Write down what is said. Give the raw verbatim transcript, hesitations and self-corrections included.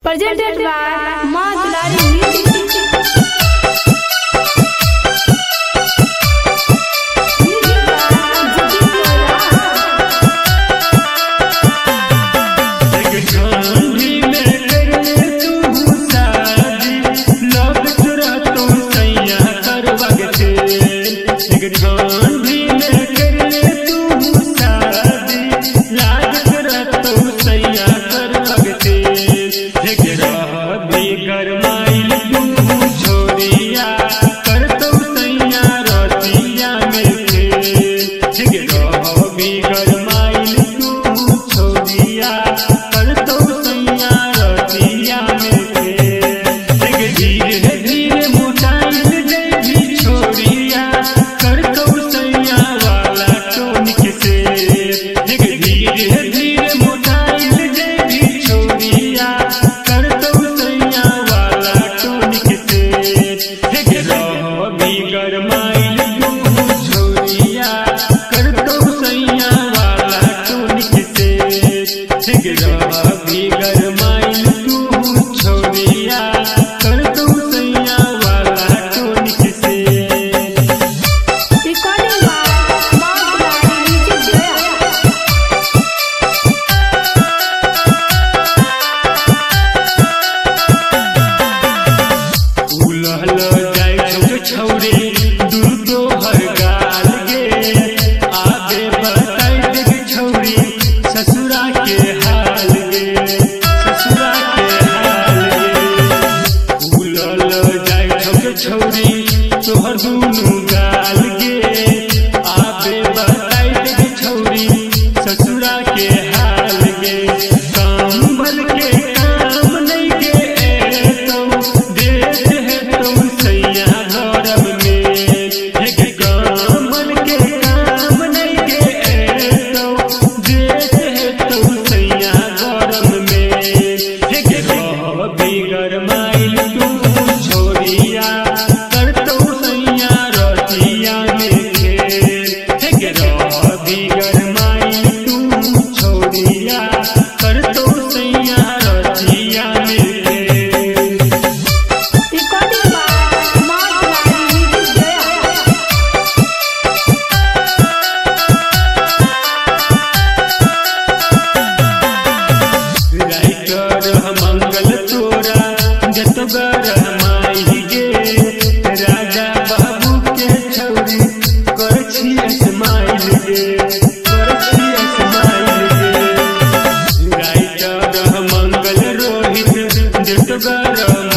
Presented by Ma Dulari Music. तोहर दुनू गाल गे आबे बताई दे छौरी ससुरा के हाल गे काम भल के काम नहीं गे तो देश है तुम सैया घरम में हे काम भल के काम नहीं गे तो देश है तुम सैया घरम में हे बिगर माइल तू छोरिया राजा बाबू के छौरी कर छिए स्माइल गे कर छिए स्माइल गे राइटर मंगल रोहित जतगर